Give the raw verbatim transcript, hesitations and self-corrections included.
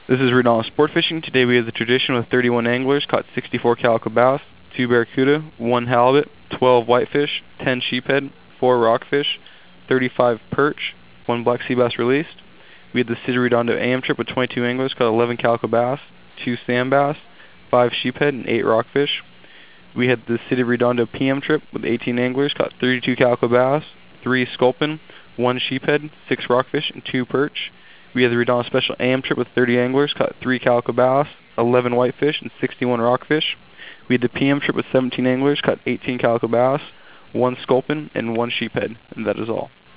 This is Redondo Sport Fishing. Today we have the tradition with thirty-one anglers, caught sixty-four calico bass, two barracuda, one halibut, twelve whitefish, ten sheephead, four rockfish, thirty-five perch, one black sea bass released. We had the City Redondo A M trip with twenty-two anglers, caught eleven calico bass, two sand bass, five sheephead, and eight rockfish. We had the City Redondo P M trip with eighteen anglers, caught thirty-two calico bass, three sculpin, one sheephead, six rockfish, and two perch. We had the Redondo Special A M trip with thirty anglers, caught three calico bass, eleven whitefish, and sixty-one rockfish. We had the P M trip with seventeen anglers, caught eighteen calico bass, one sculpin, and one sheephead, and that is all.